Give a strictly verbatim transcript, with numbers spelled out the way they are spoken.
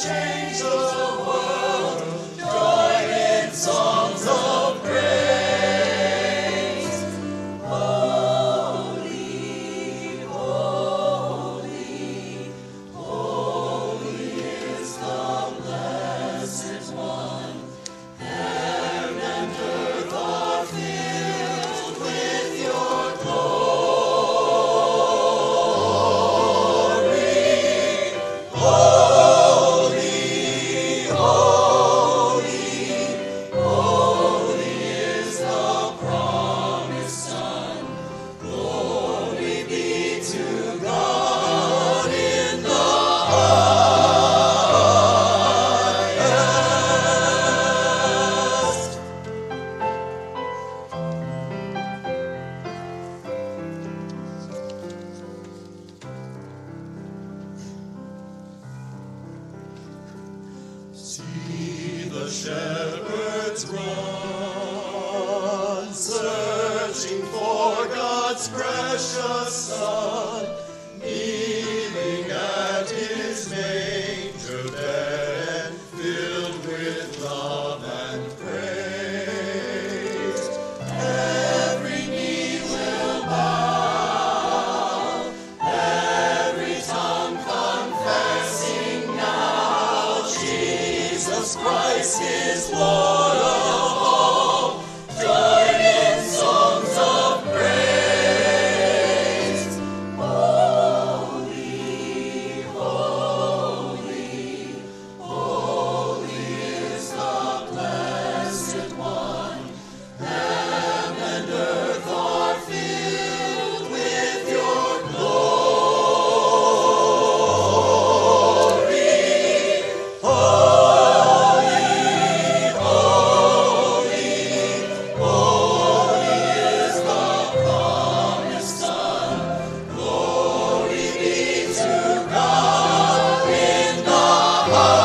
change the world. Join in songs of praise. Holy, holy, holy is the blessed one. Heaven and earth are filled with your glory. Holy, holy, holy is the promised Son. Glory be to God in the highest. See the shepherds run, searching for God's precious Son, kneeling at his manger bed, and filled with love and praise. Every knee will bow, every tongue confessing now, Jesus Christ is Lord of all. Join in songs of praise. Holy, holy, holy is the blessed one. Heaven and earth are filled with your glory. Holy, holy, holy is the promised Son. Glory be to God in the highest.